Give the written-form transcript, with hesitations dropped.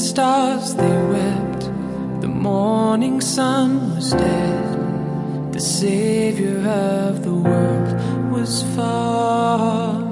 stars, they wept. The morning sun was dead. The Savior of the world was far.